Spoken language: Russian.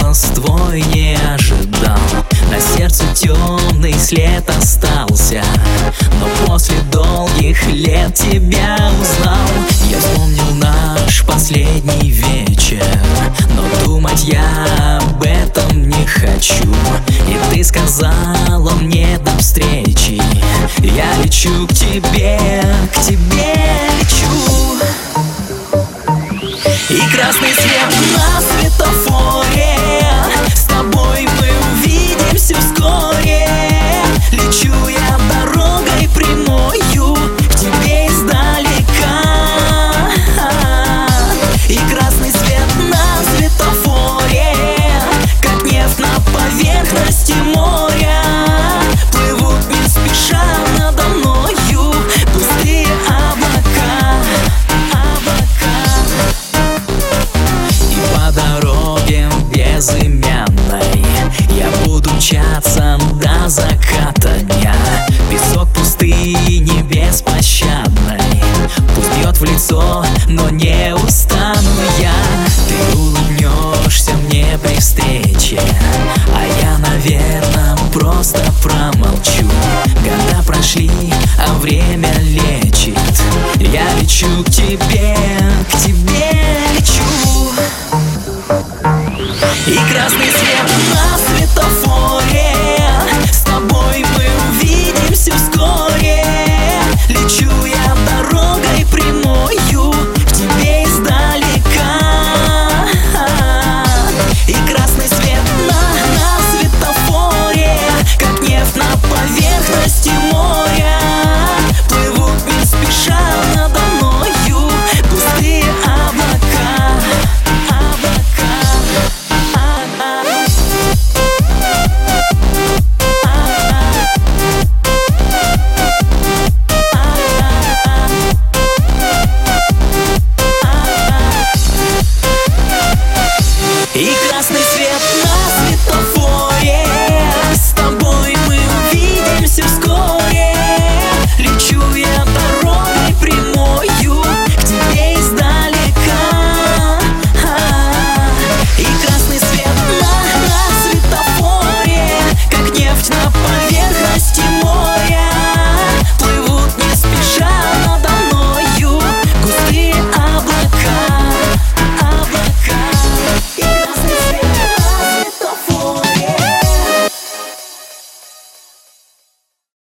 голос твой не ожидал. На сердце темный след остался, но после долгих лет тебя узнал. Я вспомнил наш последний вечер, но думать я об этом не хочу. И ты сказала мне до встречи, я лечу к тебе лечу. И красный свет на светофоре, с тобой мы увидимся вскоре. Лечу я дорогой прямою к тебе издалека. И красный свет на светофоре, как нефть на поверхности моря, плывут не спеша надо мною пустые облака. И по дороге безымянной я буду мчаться до заката дня. Песок пустыни беспощадной пусть бьет в лицо, но не устану я. Ты улыбнешься мне при встрече, а я, наверное, просто промолчу. Года прошли, а время лечит. Я лечу к тебе лечу. И красный свет на светофоре, с тобой мы увидимся вскоре.